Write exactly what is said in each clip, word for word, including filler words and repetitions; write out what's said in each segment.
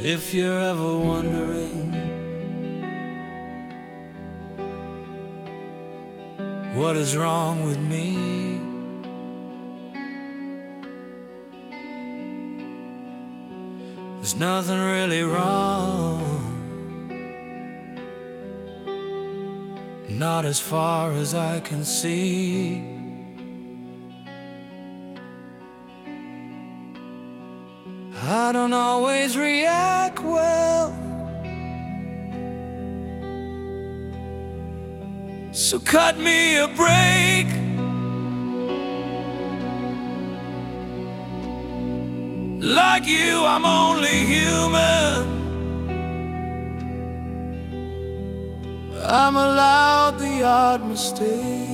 If you're ever wondering what is wrong with me, there's nothing really wrong, not as far as I can see. I don't always react well, so cut me a break. Like you, I'm only human. I'm allowed the odd mistake.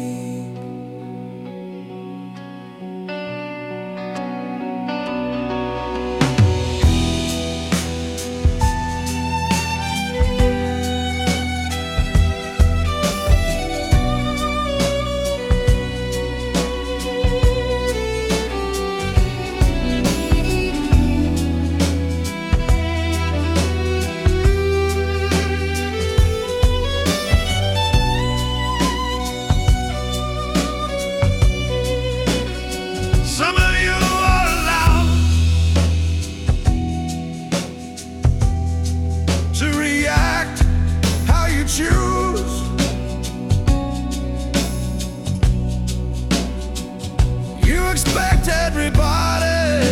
Expect everybody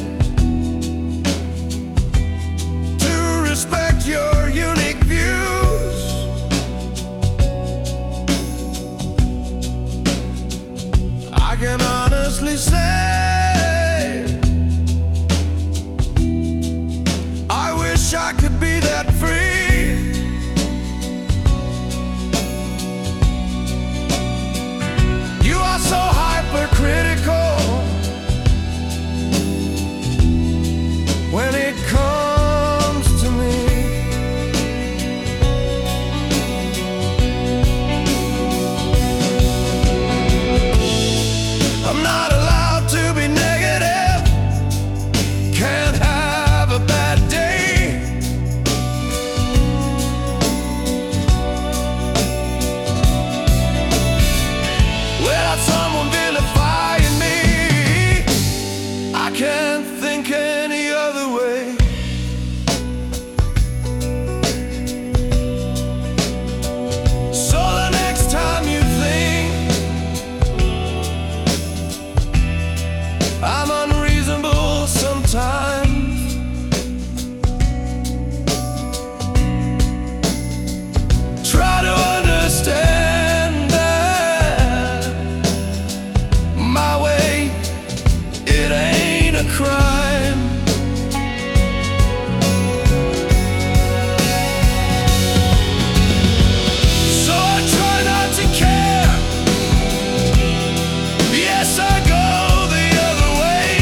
to respect your unique views. I can honestly say I wish I could be that free. You are so hypercritical when it comes to me. I'm not allowed to be negative, can't have a bad day. Without someone vilifying me, I can't think any other way. So the next time you think I'm unreasonable sometimes, try to understand that my way, it ain't a crime. So I try not to care. Yes, I go the other way.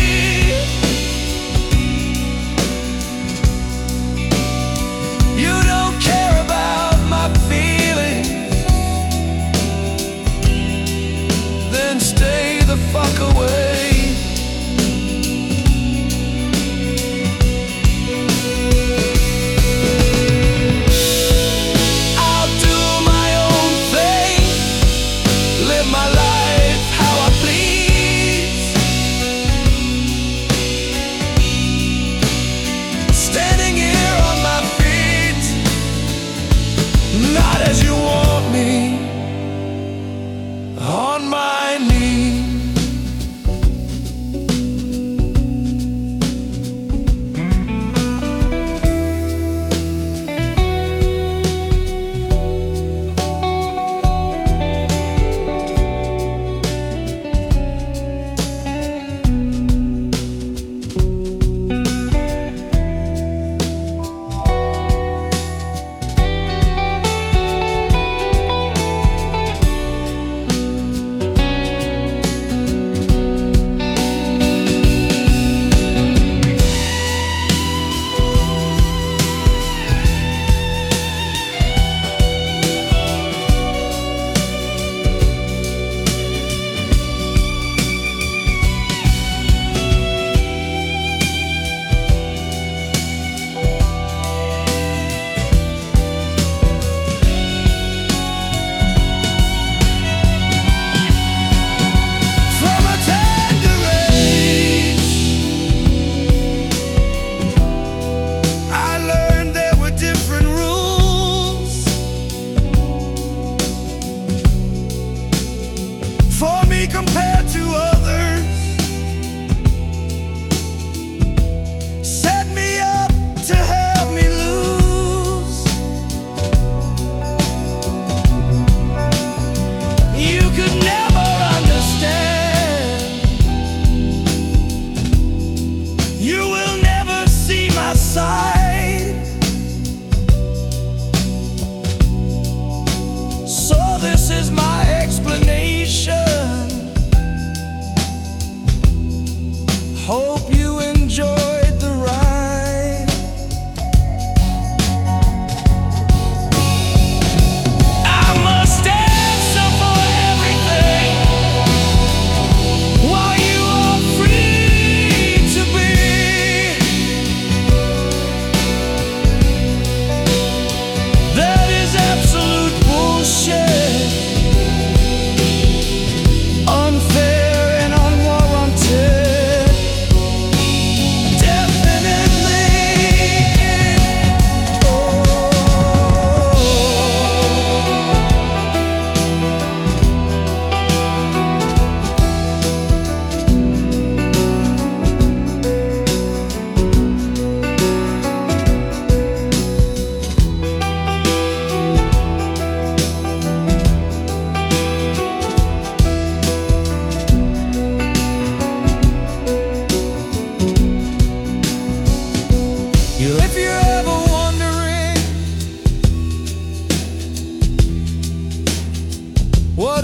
You don't care about my feelings, then stay the fuck away. Not as you want me, on my knees.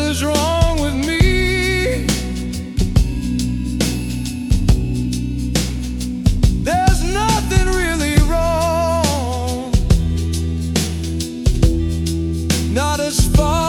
is wrong with me. There's nothing really wrong, not as far